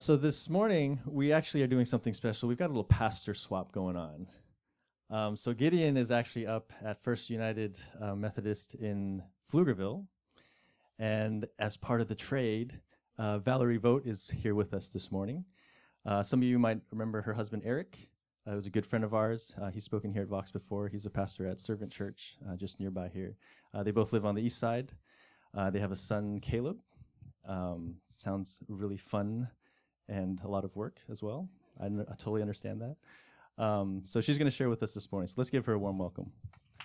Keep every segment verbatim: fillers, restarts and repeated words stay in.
So this morning, we actually are doing something special. We've got a little pastor swap going on. Um, so Gideon is actually up at First United uh, Methodist in Pflugerville. And as part of the trade, uh, Valerie Vogt is here with us this morning. Uh, some of you might remember her husband, Eric. Uh, he was a good friend of ours. Uh, he's spoken here at Vox before. He's a pastor at Servant Church, uh, just nearby here. Uh, they both live on the east side. Uh, they have a son, Caleb. Um, sounds really fun and a lot of work as well. I, n- I totally understand that. Um, so she's going to share with us this morning. So let's give her a warm welcome.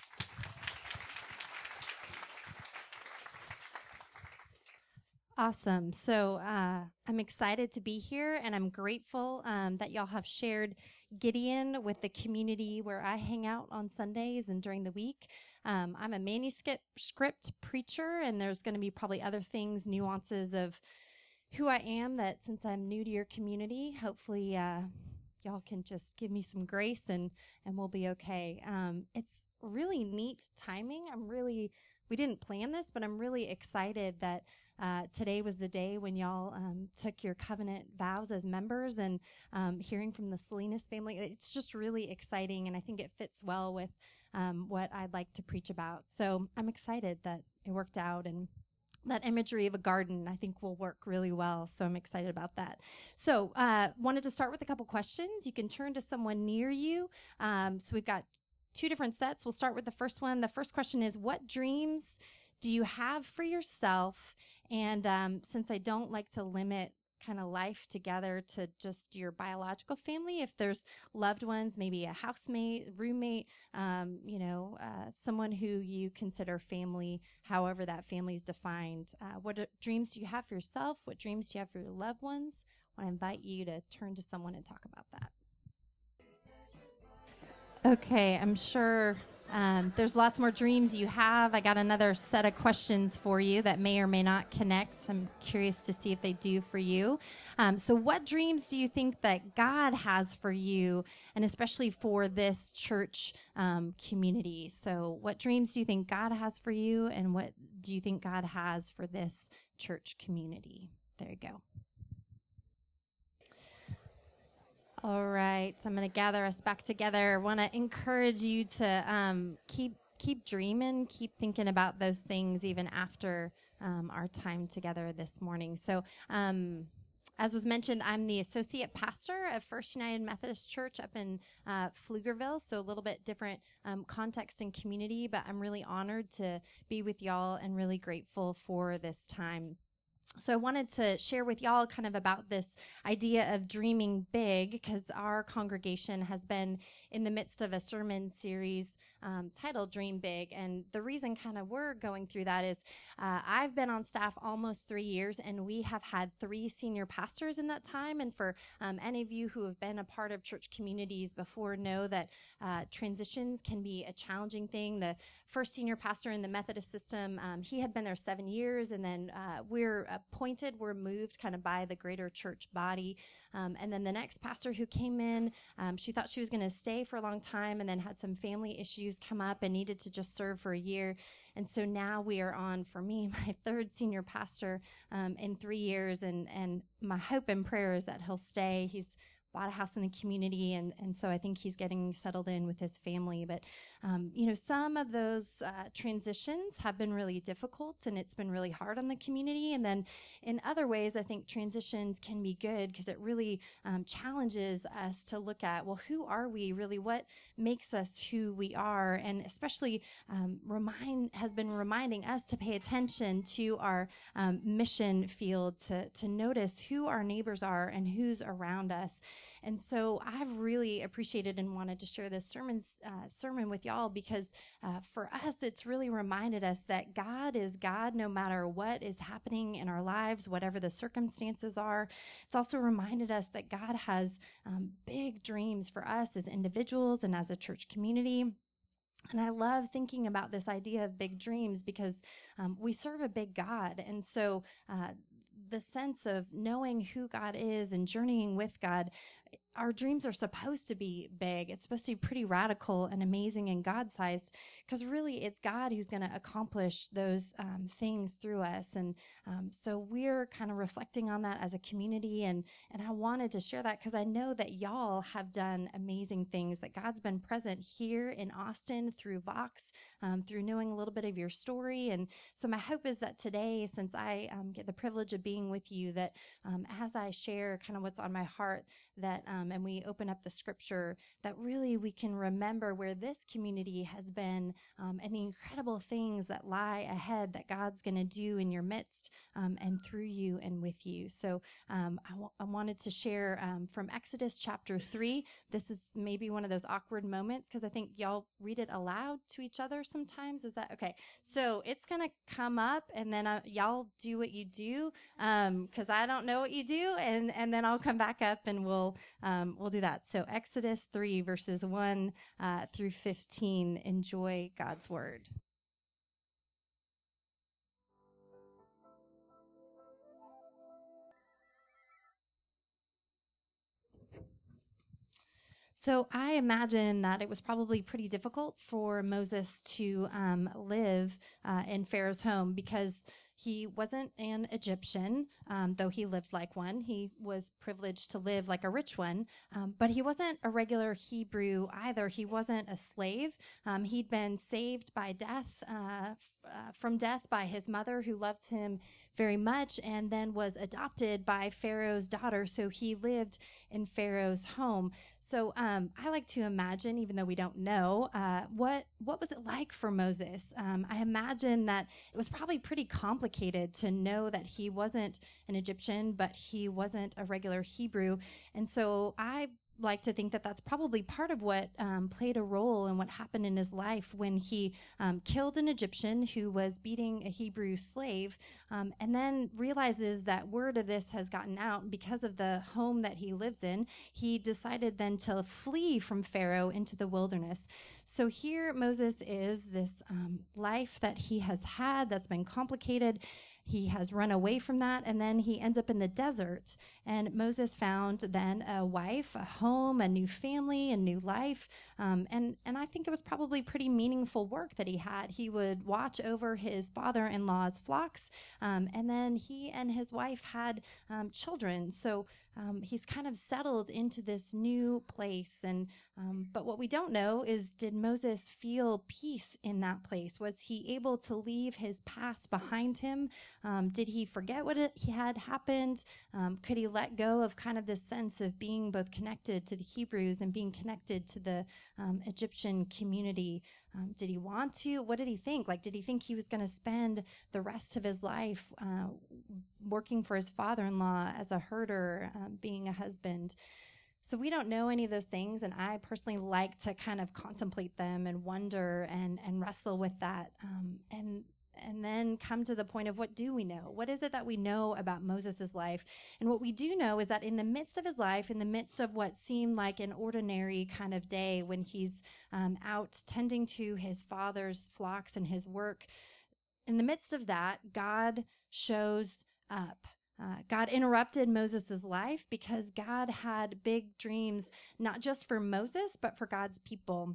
Awesome. So uh, I'm excited to be here, and I'm grateful um, that y'all have shared Gideon with the community where I hang out on Sundays and during the week. Um, I'm a manuscript script preacher, and there's going to be probably other things, nuances of who I am that since I'm new to your community, hopefully uh, y'all can just give me some grace and, and we'll be okay. Um, it's really neat timing. I'm really, we didn't plan this, but I'm really excited that uh, today was the day when y'all um, took your covenant vows as members, and um, hearing from the Salinas family. It's just really exciting, and I think it fits well with um, what I'd like to preach about. So I'm excited that it worked out, and that imagery of a garden, I think, will work really well. So I'm excited about that. So uh, wanted to start with a couple questions. You can turn to someone near you. Um, so we've got two different sets. We'll start with the first one. The first question is, what dreams do you have for yourself? And um, since I don't like to limit kind of life together to just your biological family, if there's loved ones, maybe a housemate, roommate, um, you know, uh, someone who you consider family, however that family is defined. Uh, what dreams do you have for yourself? What dreams do you have for your loved ones? I want to invite you to turn to someone and talk about that. Okay, I'm sure um, there's lots more dreams you have. I got another set of questions for you that may or may not connect. I'm curious to see if they do for you. Um, so what dreams do you think that God has for you, and especially for this church um, community? So what dreams do you think God has for you, and what do you think God has for this church community? There you go. All right, so I'm going to gather us back together. I want to encourage you to um, keep keep dreaming, keep thinking about those things even after um, our time together this morning. So, um, as was mentioned, I'm the associate pastor of First United Methodist Church up in uh, Pflugerville, so a little bit different um, context and community, but I'm really honored to be with y'all and really grateful for this time. So I wanted to share with y'all kind of about this idea of dreaming big, because our congregation has been in the midst of a sermon series um, titled Dream Big. And the reason kind of we're going through that is uh, I've been on staff almost three years, and we have had three senior pastors in that time. And for um, any of you who have been a part of church communities before know that uh, transitions can be a challenging thing. The first senior pastor in the Methodist system, um, he had been there seven years, and then uh, we're appointed, were moved kind of by the greater church body. Um, and then the next pastor who came in, um, she thought she was going to stay for a long time, and then had some family issues come up and needed to just serve for a year. And so now we are on, for me, my third senior pastor um, in three years. And, and my hope and prayer is that he'll stay. He's bought a house in the community, and, and so I think he's getting settled in with his family. But, um, you know, some of those uh, transitions have been really difficult, and it's been really hard on the community. And then in other ways, I think transitions can be good, because it really um, challenges us to look at, well, who are we really? What makes us who we are? And especially um, remind has been reminding us to pay attention to our um, mission field, to, to notice who our neighbors are and who's around us. And so I've really appreciated and wanted to share this sermons, uh, sermon with y'all, because uh, for us, it's really reminded us that God is God no matter what is happening in our lives, whatever the circumstances are. It's also reminded us that God has um, big dreams for us as individuals and as a church community. And I love thinking about this idea of big dreams, because um, we serve a big God. And so uh, the sense of knowing who God is and journeying with God, our dreams are supposed to be big. It's supposed to be pretty radical and amazing and God-sized, because really it's God who's going to accomplish those um, things through us. And um, so we're kind of reflecting on that as a community. And, and I wanted to share that because I know that y'all have done amazing things, that God's been present here in Austin through Vox, um, through knowing a little bit of your story. And so my hope is that today, since I um, get the privilege of being with you, that um, as I share kind of what's on my heart, that um, and we open up the scripture, that really we can remember where this community has been um, and the incredible things that lie ahead that God's going to do in your midst um, and through you and with you. So um, I, w- I wanted to share um, from Exodus chapter three. This is maybe one of those awkward moments because I think y'all read it aloud to each other sometimes. Is that okay? So it's going to come up, and then uh, y'all do what you do because um, I don't know what you do, and, and then I'll come back up and we'll Um, we'll do that. So Exodus three, verses one uh, through fifteen. Enjoy God's word. So I imagine that it was probably pretty difficult for Moses to um, live uh, in Pharaoh's home because he wasn't an Egyptian, um, though he lived like one. He was privileged to live like a rich one, um, but he wasn't a regular Hebrew either. He wasn't a slave. Um, he'd been saved by death, uh, f- uh, from death by his mother, who loved him very much, and then was adopted by Pharaoh's daughter. So he lived in Pharaoh's home. So um, I like to imagine, even though we don't know, uh, what what was it like for Moses? Um, I imagine that it was probably pretty complicated to know that he wasn't an Egyptian, but he wasn't a regular Hebrew. And so I like to think that that's probably part of what um, played a role in what happened in his life when he um, killed an Egyptian who was beating a Hebrew slave, um, and then realizes that word of this has gotten out because of the home that he lives in. He decided then to flee from Pharaoh into the wilderness. So here Moses is, this um, life that he has had that's been complicated. He has run away from that, and then he ends up in the desert. And Moses found then a wife, a home, a new family, a new life. Um, and, and I think it was probably pretty meaningful work that he had. He would watch over his father-in-law's flocks, um, and then he and his wife had um, children. So um, he's kind of settled into this new place. And um, but what we don't know is, did Moses feel peace in that place? Was he able to leave his past behind him? Um, did he forget what it, he had happened? Um, could he let go of kind of this sense of being both connected to the Hebrews and being connected to the um, Egyptian community? Um, did he want to? What did he think? Like, did he think he was going to spend the rest of his life uh, working for his father-in-law as a herder, um, being a husband? So we don't know any of those things, and I personally like to kind of contemplate them and wonder and and wrestle with that, um, and and then come to the point of, what do we know? What is it that we know about Moses' life? And what we do know is that in the midst of his life, in the midst of what seemed like an ordinary kind of day when he's um, out tending to his father's flocks and his work, in the midst of that, God shows up. Uh, God interrupted Moses' life because God had big dreams, not just for Moses, but for God's people.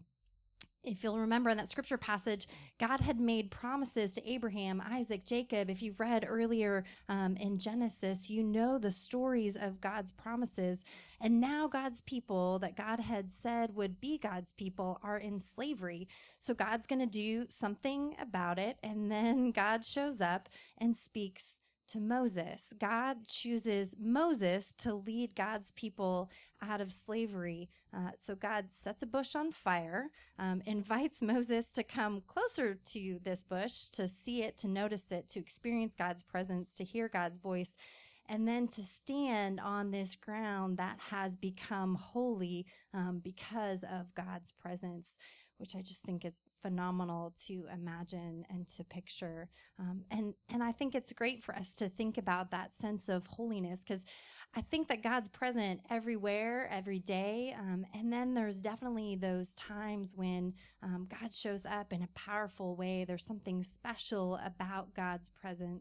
If you'll remember in that scripture passage, God had made promises to Abraham, Isaac, Jacob. If you've read earlier um, in Genesis, you know the stories of God's promises. And now God's people that God had said would be God's people are in slavery. So God's going to do something about it. And then God shows up and speaks to Moses. God chooses Moses to lead God's people out of slavery. Uh, so God sets a bush on fire, um, invites Moses to come closer to this bush, to see it, to notice it, to experience God's presence, to hear God's voice, and then to stand on this ground that has become holy um, because of God's presence, which I just think is phenomenal to imagine and to picture. Um, and, and I think it's great for us to think about that sense of holiness, because I think that God's present everywhere, every day. Um, and then there's definitely those times when um, God shows up in a powerful way. There's something special about God's presence.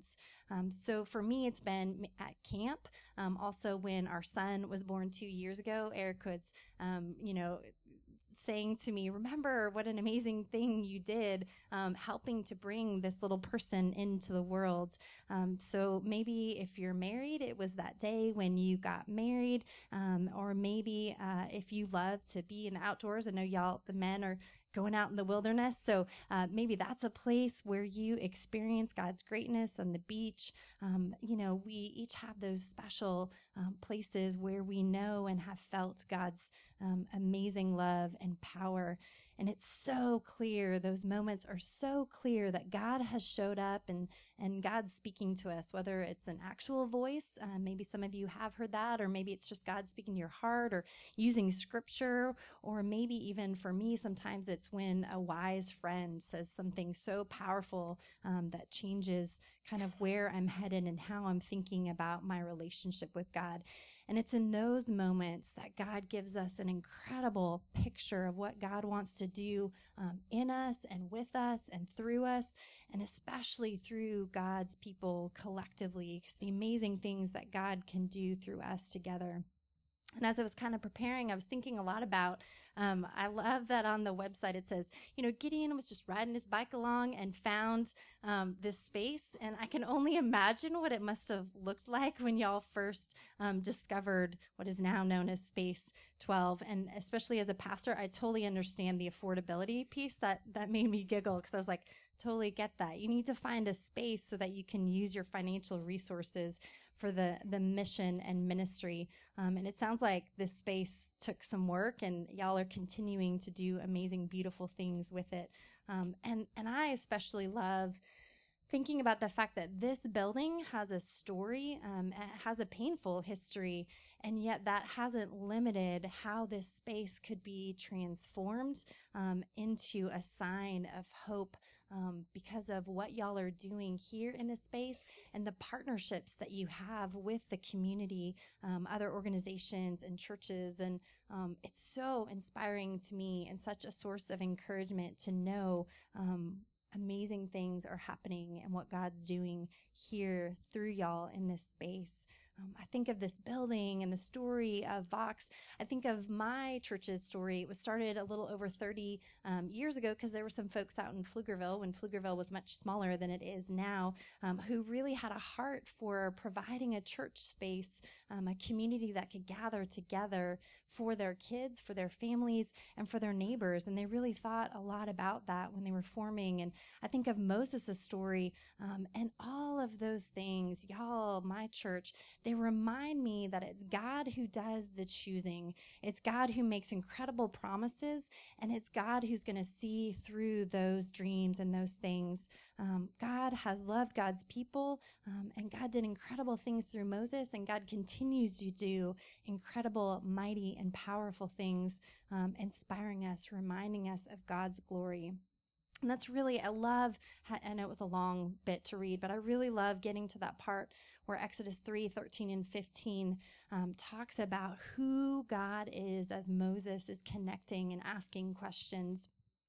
Um, so for me, it's been at camp. Um, also, when our son was born two years ago, Eric was, um, you know, saying to me, remember what an amazing thing you did, um, helping to bring this little person into the world. Um, so maybe if you're married, it was that day when you got married, um, or maybe uh, if you love to be in the outdoors. I know y'all, the men, are going out in the wilderness. So uh, maybe that's a place where you experience God's greatness on the beach. Um, you know, we each have those special um, places where we know and have felt God's um, amazing love and power. And it's so clear, those moments are so clear that God has showed up and, and God's speaking to us, whether it's an actual voice. Uh, maybe some of you have heard that, or maybe it's just God speaking to your heart, or using scripture, or maybe even for me, sometimes it's when a wise friend says something so powerful um, that changes kind of where I'm headed and how I'm thinking about my relationship with God. And it's in those moments that God gives us an incredible picture of what God wants to do um, in us and with us and through us, and especially through God's people collectively, because the amazing things that God can do through us together. And as I was kind of preparing, I was thinking a lot about, um, I love that on the website it says, you know, Gideon was just riding his bike along and found um, this space. And I can only imagine what it must have looked like when y'all first um, discovered what is now known as Space twelve. And especially as a pastor, I totally understand the affordability piece. That, that made me giggle, because I was like, totally get that. You need to find a space so that you can use your financial resources for the, the mission and ministry. Um, and it sounds like this space took some work, and y'all are continuing to do amazing, beautiful things with it. Um, and, and I especially love thinking about the fact that this building has a story, um, it has a painful history, and yet that hasn't limited how this space could be transformed um, into a sign of hope um, because of what y'all are doing here in this space and the partnerships that you have with the community, um, other organizations and churches. And um, it's so inspiring to me and such a source of encouragement to know um, amazing things are happening and what God's doing here through y'all in this space. Um, I think of this building and the story of Vox. I think of my church's story. It was started a little over thirty um, years ago, because there were some folks out in Pflugerville, when Pflugerville was much smaller than it is now, um, who really had a heart for providing a church space, um, a community that could gather together for their kids, for their families, and for their neighbors. And they really thought a lot about that when they were forming. And I think of Moses' story um, and all of those things. Y'all, my church, they remind me that it's God who does the choosing. It's God who makes incredible promises, and it's God who's going to see through those dreams and those things. Um, God has loved God's people, um, and God did incredible things through Moses, and God continues to do incredible, mighty, and powerful things, um, inspiring us, reminding us of God's glory. And that's really, I love, I know it was a long bit to read, but I really love getting to that part where Exodus three, thirteen, and fifteen um, talks about who God is as Moses is connecting and asking questions.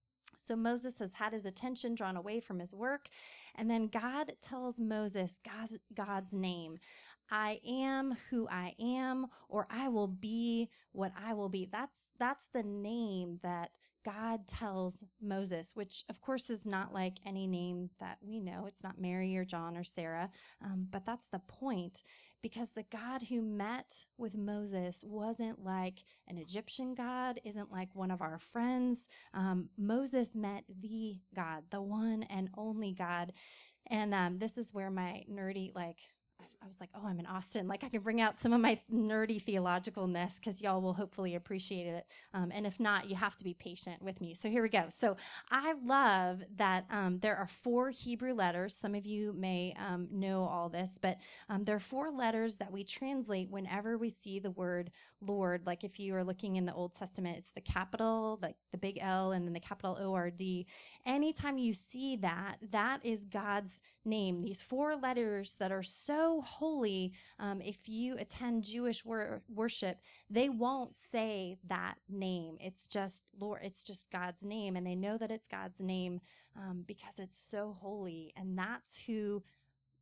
So Moses has had his attention drawn away from his work, and then God tells Moses God's, God's name. I am who I am, or I will be what I will be. That's, that's the name that God tells Moses, which of course is not like any name that we know. It's not Mary or John or Sarah, um, but that's the point, because the God who met with Moses wasn't like an Egyptian God, isn't like one of our friends. Um, Moses met the God, the one and only God. And um, this is where my nerdy, like, I was like, oh, I'm in Austin. Like, I can bring out some of my nerdy theologicalness, because y'all will hopefully appreciate it. Um, and if not, you have to be patient with me. So here we go. So I love that um, there are four Hebrew letters. Some of you may um, know all this, but um, there are four letters that we translate whenever we see the word Lord. Like if you are looking in the Old Testament, it's the capital, like the big L, and then the capital O R D. Anytime you see that, that is God's name. These four letters that are so holy, um, if you attend Jewish wor- worship, they won't say that name. It's just Lord. It's just God's name, and they know that it's God's name um, because it's so holy, and that's who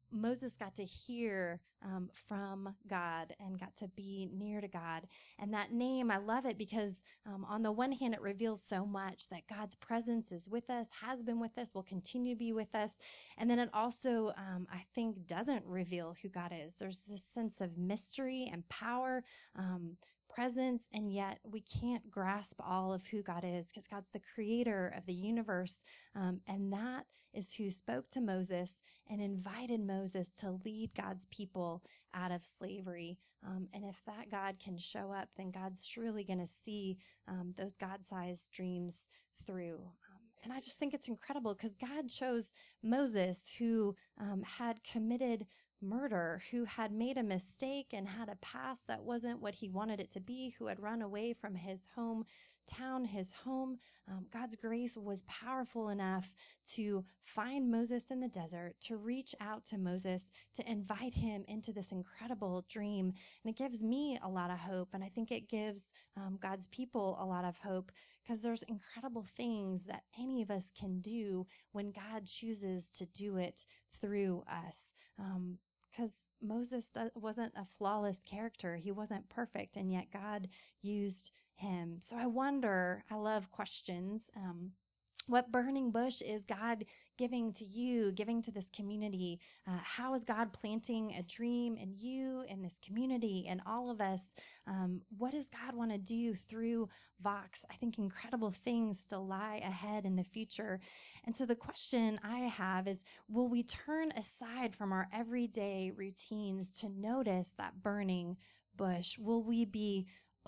Moses got to hear um, from God and got to be near to God. And that name, I love it because um, on the one hand, it reveals so much that God's presence is with us, has been with us, will continue to be with us. And then it also, um, I think, doesn't reveal who God is. There's this sense of mystery and power, um, presence, and yet we can't grasp all of who God is because God's the creator of the universe. Um, and that is who spoke to Moses and invited Moses to lead God's people out of slavery. Um, and if that God can show up, then God's surely going to see um, those God-sized dreams through. Um, and I just think it's incredible because God chose Moses, who um, had committed murder, who had made a mistake and had a past that wasn't what he wanted it to be, who had run away from his hometown, his home. Um, God's grace was powerful enough to find Moses in the desert, to reach out to Moses, to invite him into this incredible dream. And it gives me a lot of hope. And I think it gives um, God's people a lot of hope because there's incredible things that any of us can do when God chooses to do it through us. Um, Because Moses wasn't a flawless character. He wasn't perfect, and yet God used him. So I wonder, I love questions. Um, what burning bush is God giving to you, giving to this community? Uh, how is God planting a dream in you, in this community, and all of us? Um, what does God want to do through Vox? I think incredible things still lie ahead in the future. And so the question I have is, will we turn aside from our everyday routines to notice that burning bush? Will we be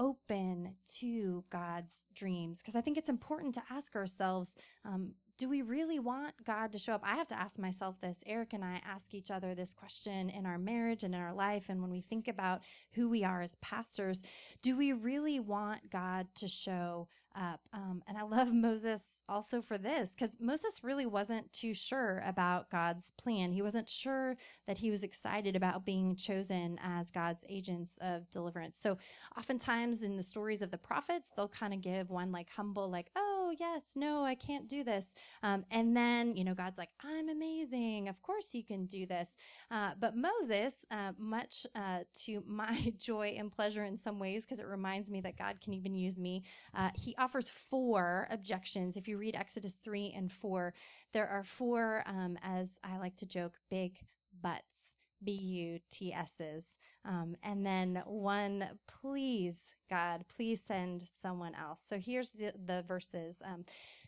open to God's dreams? Because I think it's important to ask ourselves, um, do we really want God to show up? I have to ask myself this. Eric and I ask each other this question in our marriage and in our life. And when we think about who we are as pastors, do we really want God to show up? Um, and I love Moses also for this, because Moses really wasn't too sure about God's plan. He wasn't sure that he was excited about being chosen as God's agents of deliverance. So oftentimes in the stories of the prophets, they'll kind of give one like humble, like, oh, yes, no, I can't do this. Um, and then, you know, God's like, I'm amazing. Of course you can do this. Uh, but Moses, uh, much uh, to my joy and pleasure in some ways, because it reminds me that God can even use me, uh, he offers four objections. If you read Exodus three and four, there are four, um, as I like to joke, big buts, B U T S's. Um, and then one, please, God, please send someone else. So here's the, the verses. Um,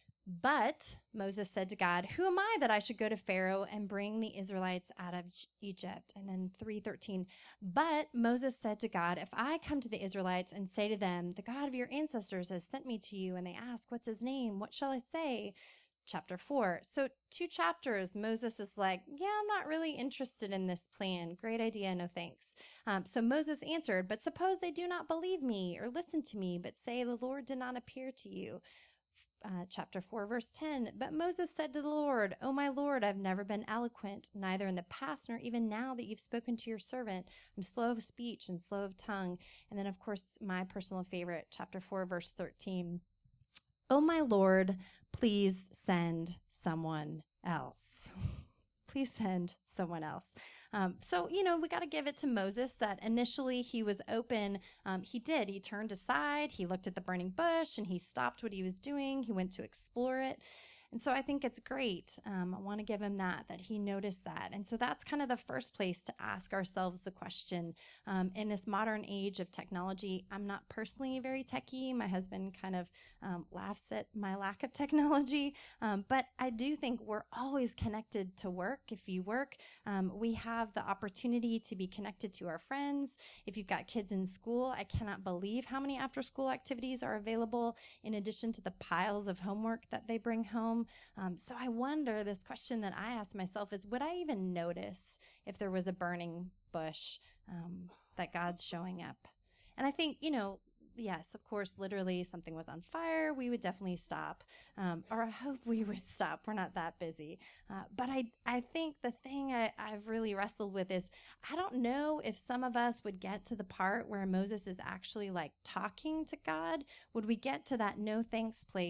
But Moses said to God, who am I that I should go to Pharaoh and bring the Israelites out of Egypt? And then three thirteen, but Moses said to God, if I come to the Israelites and say to them, the God of your ancestors has sent me to you, and they ask, what's his name? What shall I say? Chapter four. So two chapters, Moses is like, yeah, I'm not really interested in this plan. Great idea. No thanks. Um, so Moses answered, but suppose they do not believe me or listen to me, but say the Lord did not appear to you. Uh, chapter four, verse ten, but Moses said to the Lord, oh, my Lord, I've never been eloquent, neither in the past nor even now that you've spoken to your servant. I'm slow of speech and slow of tongue. And then, of course, my personal favorite, chapter four, verse thirteen, oh, my Lord, please send someone else. Please send someone else. Um, so, you know, we got to give it to Moses that initially he was open. Um, he did. He turned aside. He looked at the burning bush and he stopped what he was doing. He went to explore it. And so I think it's great. Um, I want to give him that, that he noticed that. And so that's kind of the first place to ask ourselves the question. Um, in this modern age of technology, I'm not personally very techie. My husband kind of um, laughs at my lack of technology. Um, but I do think we're always connected to work. If you work, um, we have the opportunity to be connected to our friends. If you've got kids in school, I cannot believe how many after-school activities are available in addition to the piles of homework that they bring home. Um, so I wonder, this question that I ask myself is, would I even notice if there was a burning bush um, that God's showing up? And I think, you know, yes, of course, literally something was on fire, we would definitely stop. Um, or I hope we would stop. We're not that busy. Uh, but I, I think the thing I, I've really wrestled with is, I don't know if some of us would get to the part where Moses is actually like talking to God. Would we get to that no thanks place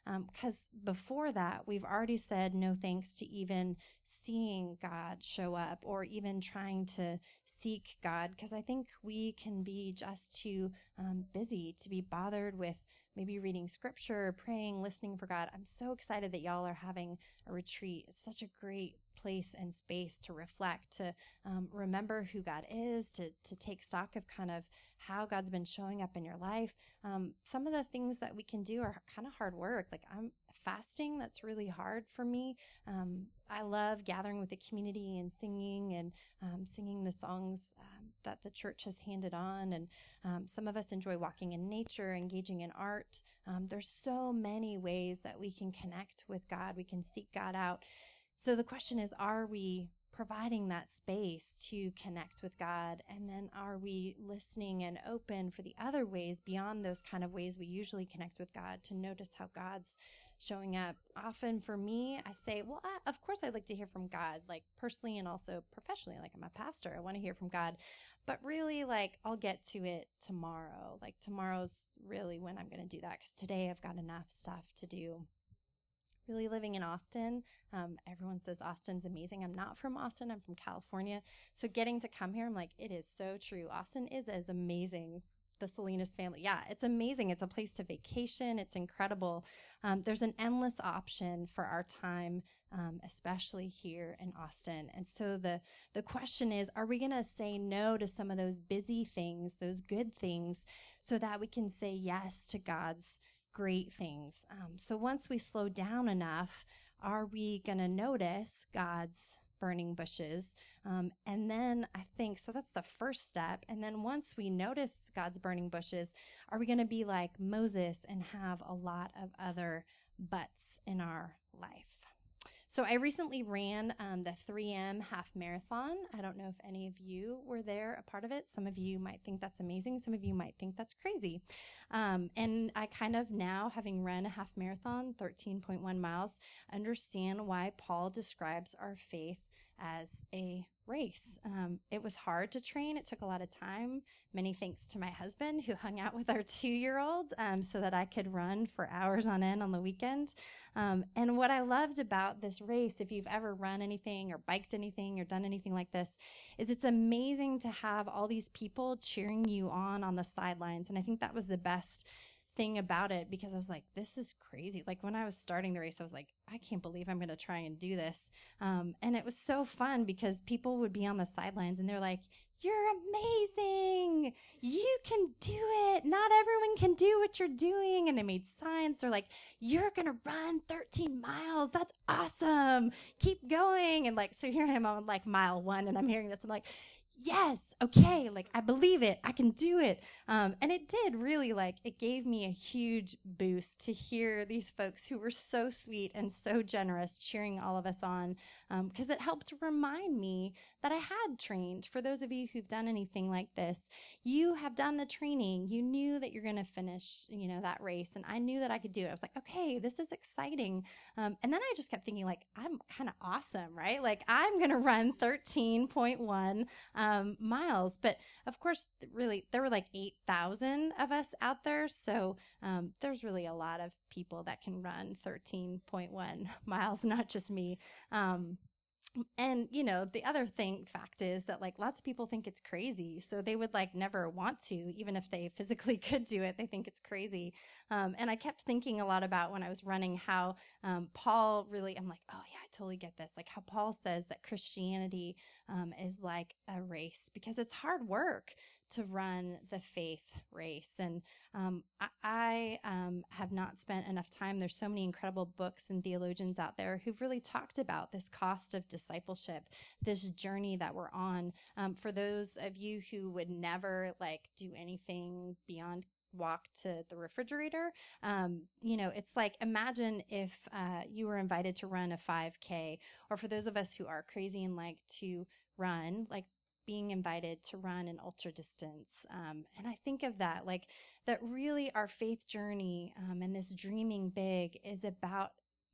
Because um, before that, we've already said no thanks to even seeing God show up or even trying to seek God. Because I think we can be just too um, busy to be bothered with maybe reading scripture, praying, listening for God. I'm so excited that y'all are having a retreat. It's such a great place and space to reflect, to um, remember who God is, to to take stock of kind of how God's been showing up in your life. Um, some of the things that we can do are kind of hard work. Like I'm fasting, that's really hard for me. Um, I love gathering with the community and singing and um, singing the songs um, that the church has handed on. And um, some of us enjoy walking in nature, engaging in art. Um, there's so many ways that we can connect with God. We can seek God out. So the question is, are we providing that space to connect with God? And then are we listening and open for the other ways beyond those kind of ways we usually connect with God, to notice how God's showing up? Often for me, I say, well, I, of course I'd like to hear from God, like personally and also professionally. Like I'm a pastor, I want to hear from God. But really, like I'll get to it tomorrow. Like tomorrow's really when I'm going to do that, because today I've got enough stuff to do. Really living in Austin. Um, everyone says Austin's amazing. I'm not from Austin. I'm from California. So getting to come here, I'm like, it is so true. Austin is as amazing. The Salinas family. Yeah, it's amazing. It's a place to vacation. It's incredible. Um, there's an endless option for our time, um, especially here in Austin. And so the, the question is, are we going to say no to some of those busy things, those good things, so that we can say yes to God's great things? Um, so once we slow down enough, are we going to notice God's burning bushes? Um, and then I think, so that's the first step. And then once we notice God's burning bushes, are we going to be like Moses and have a lot of other buts in our life? So I recently ran um, the three M half marathon. I don't know if any of you were there, a part of it. Some of you might think that's amazing. Some of you might think that's crazy. Um, and I kind of now, having run a half marathon, thirteen point one miles, understand why Paul describes our faith as a race. Um, it was hard to train. It took a lot of time. Many thanks to my husband, who hung out with our two-year-old um, so that I could run for hours on end on the weekend. Um, and what I loved about this race, if you've ever run anything or biked anything or done anything like this, is it's amazing to have all these people cheering you on on the sidelines. And I think that was the best thing about it, because I was like, this is crazy. Like when I was starting the race, I was like, I can't believe I'm going to try and do this. Um, and it was so fun because people would be on the sidelines and they're like, you're amazing. You can do it. Not everyone can do what you're doing. And they made signs. They're like, you're going to run thirteen miles. That's awesome. Keep going. And like, so here I am on like mile one and I'm hearing this. I'm like, yes, okay, like I believe it, I can do it. Um, and it did really, like, it gave me a huge boost to hear these folks who were so sweet and so generous cheering all of us on, because um, it helped remind me that I had trained. For those of you who've done anything like this, you have done the training. You knew that you're going to finish, you know, that race, and I knew that I could do it. I was like, okay, this is exciting. Um, and then I just kept thinking, like, I'm kind of awesome, right? Like, I'm going to run thirteen point one um, miles. But of course, really, there were like eight thousand of us out there. So um, there's really a lot of people that can run thirteen point one miles, not just me. Um, And, you know, the other thing, fact is that, like, lots of people think it's crazy. So they would, like, never want to, even if they physically could do it. They think it's crazy. Um, and I kept thinking a lot about when I was running how um, Paul really, I'm like, oh, yeah, I totally get this. Like how Paul says that Christianity um, is like a race, because it's hard work to run the faith race. And um, I, I um, have not spent enough time. There's so many incredible books and theologians out there who've really talked about this cost of discipleship, this journey that we're on. Um, for those of you who would never like do anything beyond walk to the refrigerator, um, you know, it's like, imagine if uh, you were invited to run a five K, or for those of us who are crazy and like to run, like being invited to run an ultra distance. Um, and I think of that, like that really our faith journey um, and this dreaming big is about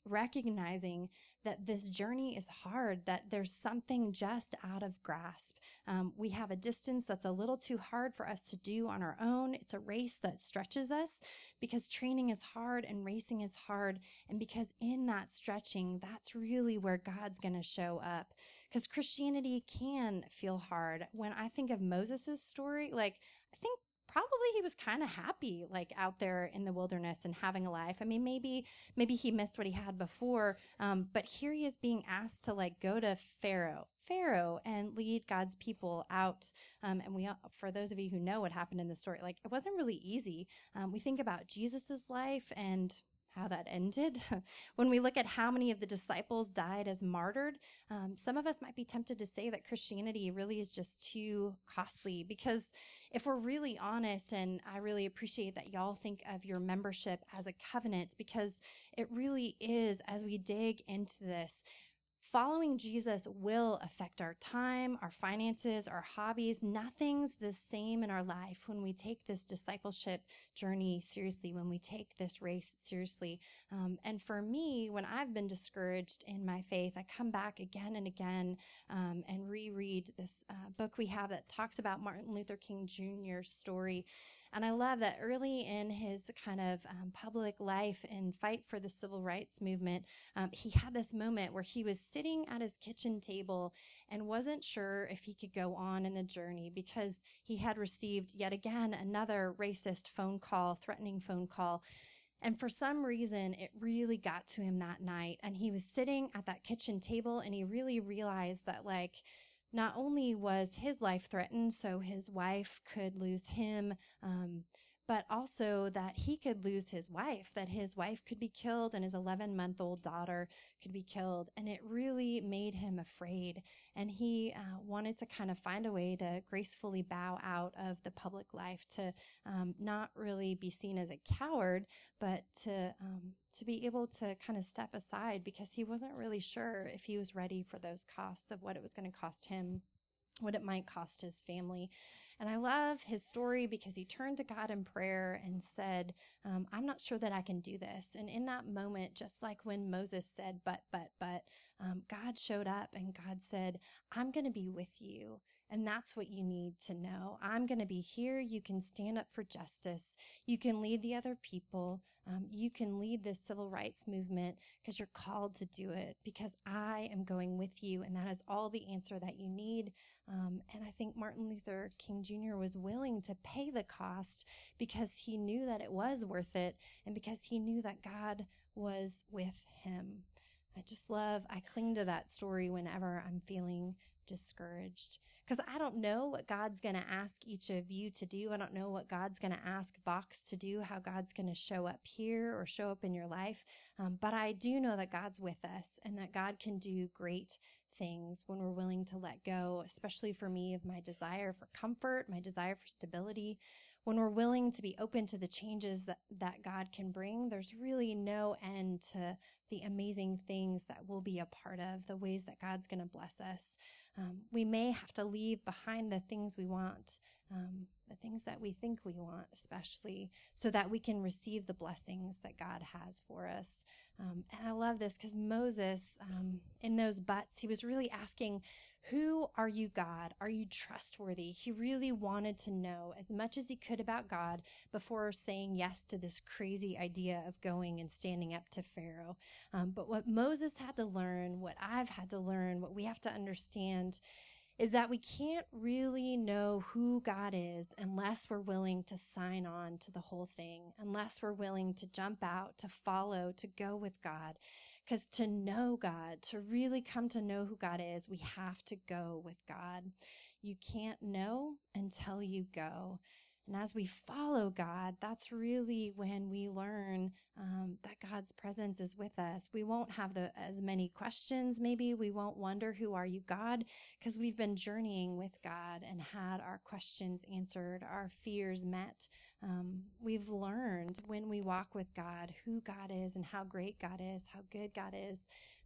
recognizing that this journey is hard, that there's something just out of grasp. Um, we have a distance that's a little too hard for us to do on our own. It's a race that stretches us because training is hard and racing is hard. And because in that stretching, that's really where God's going to show up. Because Christianity can feel hard. When I think of Moses' story, like, I think probably he was kind of happy, like out there in the wilderness and having a life. I mean, maybe, maybe he missed what he had before. Um, but here he is being asked to like go to Pharaoh, Pharaoh and lead God's people out. Um, and we, for those of you who know what happened in the story, like it wasn't really easy. Um, we think about Jesus's life and how that ended. When we look at how many of the disciples died as martyred, um, some of us might be tempted to say that Christianity really is just too costly, because if we're really honest, and I really appreciate that y'all think of your membership as a covenant, because it really is, as we dig into this, following Jesus will affect our time, our finances, our hobbies. Nothing's the same in our life when we take this discipleship journey seriously, when we take this race seriously. Um, and for me, when I've been discouraged in my faith, I come back again and again um, and reread this uh, book we have that talks about Martin Luther King Junior's story. And I love that early in his kind of um, public life and fight for the civil rights movement, um, he had this moment where he was sitting at his kitchen table and wasn't sure if he could go on in the journey because he had received yet again another racist phone call, threatening phone call. And for some reason, it really got to him that night. And he was sitting at that kitchen table and he really realized that, like, not only was his life threatened, so his wife could lose him, um, but also that he could lose his wife, that his wife could be killed and his eleven-month-old daughter could be killed. And it really made him afraid. And he uh, wanted to kind of find a way to gracefully bow out of the public life, to um, not really be seen as a coward, but to um, to be able to kind of step aside, because he wasn't really sure if he was ready for those costs of what it was going to cost him, what it might cost his family. And I love his story because he turned to God in prayer and said, um, I'm not sure that I can do this. And in that moment, just like when Moses said, but, but, but, um, God showed up and God said, I'm going to be with you. And that's what you need to know. I'm going to be here. You can stand up for justice. You can lead the other people. Um, you can lead this civil rights movement because you're called to do it, because I am going with you. And that is all the answer that you need. Um, and I think Martin Luther King Junior was willing to pay the cost because he knew that it was worth it, and because he knew that God was with him. I just love, I cling to that story whenever I'm feeling discouraged, because I don't know what God's going to ask each of you to do. I don't know what God's going to ask Vox to do, how God's going to show up here or show up in your life. Um, but I do know that God's with us and that God can do great things when we're willing to let go, especially for me, of my desire for comfort, my desire for stability. When we're willing to be open to the changes that, that God can bring, there's really no end to the amazing things that we'll be a part of, the ways that God's going to bless us. Um, we may have to leave behind the things we want, um, the things that we think we want, especially, so that we can receive the blessings that God has for us. Um, and I love this because Moses, um, in those buts, he was really asking, who are you, God? Are you trustworthy? He really wanted to know as much as he could about God before saying yes to this crazy idea of going and standing up to Pharaoh. Um, but what Moses had to learn, what I've had to learn, what we have to understand is that we can't really know who God is unless we're willing to sign on to the whole thing, unless we're willing to jump out, to follow, to go with God. Because to know God, to really come to know who God is, we have to go with God. You can't know until you go. And as we follow God, that's really when we learn um, that God's presence is with us. We won't have the as many questions. Maybe we won't wonder, who are you, God? Because we've been journeying with God and had our questions answered, our fears met. Um, we've learned when we walk with God who God is and how great God is, how good God is,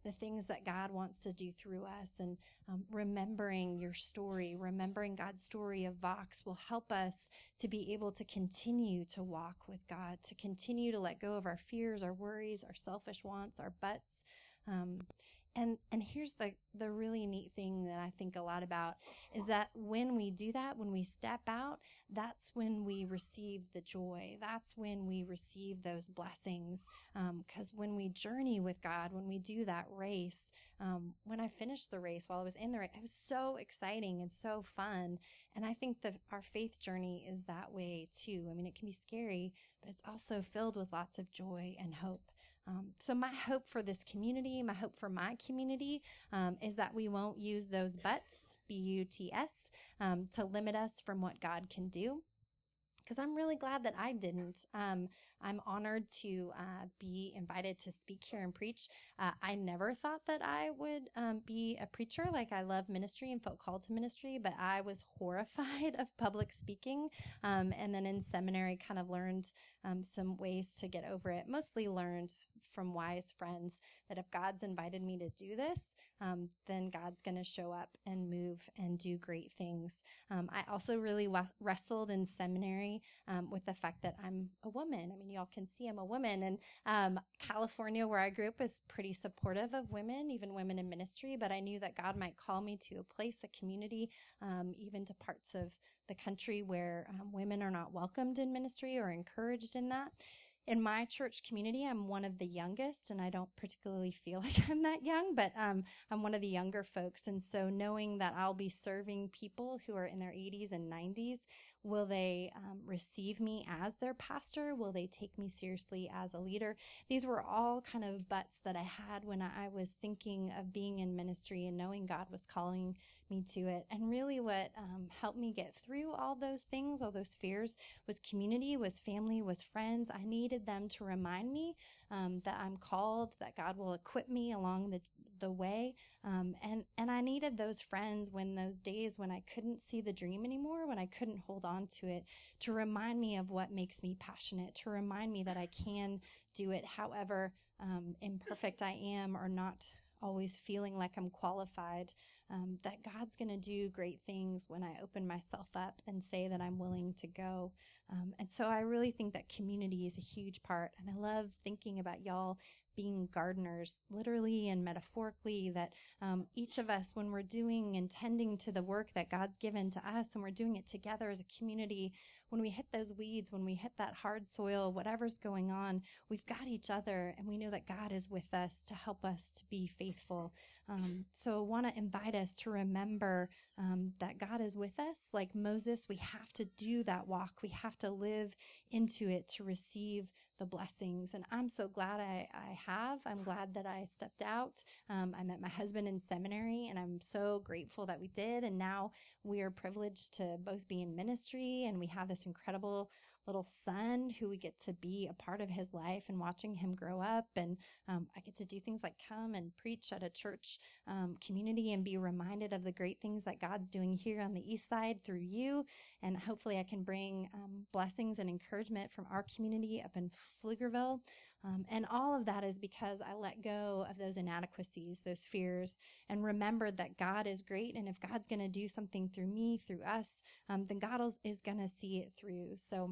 the things that God wants to do through us. And um, remembering your story, remembering God's story of Vox will help us to be able to continue to walk with God, to continue to let go of our fears, our worries, our selfish wants, our buts. Um, And and here's the, the really neat thing that I think a lot about is that when we do that, when we step out, that's when we receive the joy. That's when we receive those blessings. Because um, when we journey with God, when we do that race, um, when I finished the race, while I was in the race, it was so exciting and so fun. And I think that our faith journey is that way too. I mean, it can be scary, but it's also filled with lots of joy and hope. Um, so my hope for this community, my hope for my community, um, is that we won't use those buts, B U T S, um, to limit us from what God can do. Because I'm really glad that I didn't. Um, I'm honored to uh, be invited to speak here and preach. Uh, I never thought that I would um, be a preacher. Like, I love ministry and felt called to ministry, but I was horrified of public speaking. Um, and then in seminary, kind of learned um, some ways to get over it. Mostly learned from wise friends that if God's invited me to do this, um, then God's going to show up and move and do great things. Um, I also really w- wrestled in seminary um, with the fact that I'm a woman. I mean, y'all can see I'm a woman. And um, California, where I grew up, is pretty supportive of women, even women in ministry. But I knew that God might call me to a place, a community, um, even to parts of the country where um, women are not welcomed in ministry or encouraged in that. In my church community, I'm one of the youngest, and I don't particularly feel like I'm that young, but um, I'm one of the younger folks. And so knowing that I'll be serving people who are in their eighties and nineties, will they um, receive me as their pastor? Will they take me seriously as a leader? These were all kind of buts that I had when I was thinking of being in ministry and knowing God was calling me to it. And really what um, helped me get through all those things, all those fears, was community, was family, was friends. I needed them to remind me um, that I'm called, that God will equip me along the the way. Um, and, and I needed those friends when those days when I couldn't see the dream anymore, when I couldn't hold on to it, to remind me of what makes me passionate, to remind me that I can do it however um, imperfect I am, or not always feeling like I'm qualified, um, that God's going to do great things when I open myself up and say that I'm willing to go. Um, and so I really think that community is a huge part. And I love thinking about y'all being gardeners, literally and metaphorically, that um, each of us, when we're doing and tending to the work that God's given to us, and we're doing it together as a community, when we hit those weeds, when we hit that hard soil, whatever's going on, we've got each other, and we know that God is with us to help us to be faithful. Um, so I want to invite us to remember um, that God is with us. Like Moses, we have to do that walk. We have to live into it to receive the blessings. And I'm so glad I, I have. I'm glad that I stepped out. Um, I met my husband in seminary, and I'm so grateful that we did. And now we are privileged to both be in ministry, and we have this incredible little son who we get to be a part of his life and watching him grow up. And um, I get to do things like come and preach at a church um, community and be reminded of the great things that God's doing here on the east side through you. And hopefully I can bring um, blessings and encouragement from our community up in Pflugerville. Um, and all of that is because I let go of those inadequacies, those fears, and remembered that God is great. And if God's going to do something through me, through us, um, then God is going to see it through. So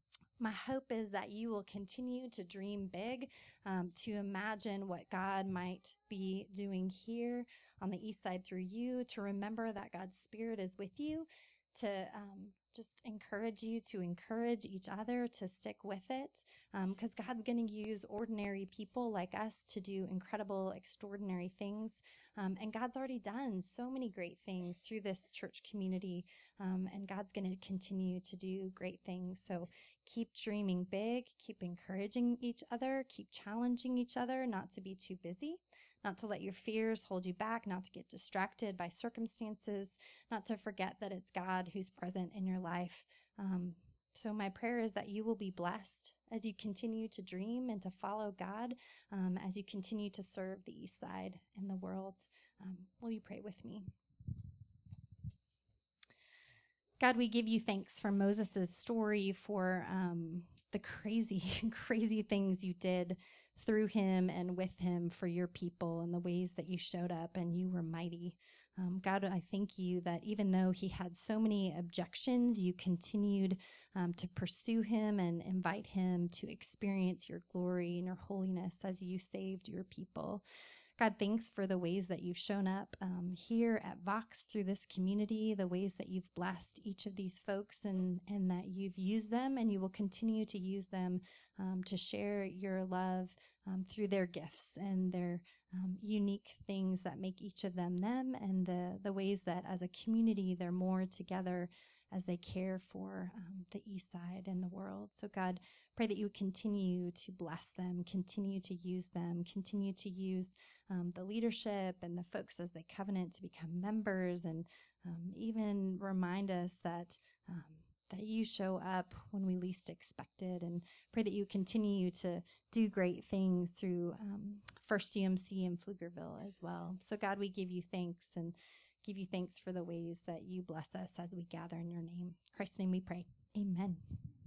my hope is that you will continue to dream big, um, to imagine what God might be doing here on the east side through you, to remember that God's Spirit is with you, to um, just encourage you to encourage each other, to stick with it, because um, God's going to use ordinary people like us to do incredible, extraordinary things. Um, and God's already done so many great things through this church community, um, and God's going to continue to do great things. So keep dreaming big, keep encouraging each other, keep challenging each other not to be too busy, not to let your fears hold you back, not to get distracted by circumstances, not to forget that it's God who's present in your life. Um, so my prayer is that you will be blessed as you continue to dream and to follow God, um, as you continue to serve the East Side and the world. Um, will you pray with me? God, we give you thanks for Moses' story, for um, the crazy, crazy things you did through him and with him for your people, and the ways that you showed up and you were mighty. Um, God, I thank you that even though he had so many objections, you continued um, to pursue him and invite him to experience your glory and your holiness as you saved your people. God, thanks for the ways that you've shown up um, here at Vox through this community, the ways that you've blessed each of these folks, and, and that you've used them and you will continue to use them um, to share your love um, through their gifts and their um, unique things that make each of them them, and the, the ways that as a community they're more together as they care for um, the East Side and the world. So God, pray that you would continue to bless them, continue to use them, continue to use um, the leadership and the folks as they covenant to become members, and um, even remind us that um, that you show up when we least expect it, and pray that you continue to do great things through um, First U M C in Pflugerville as well. So God, we give you thanks and give you thanks for the ways that you bless us as we gather in your name. In Christ's name we pray. Amen.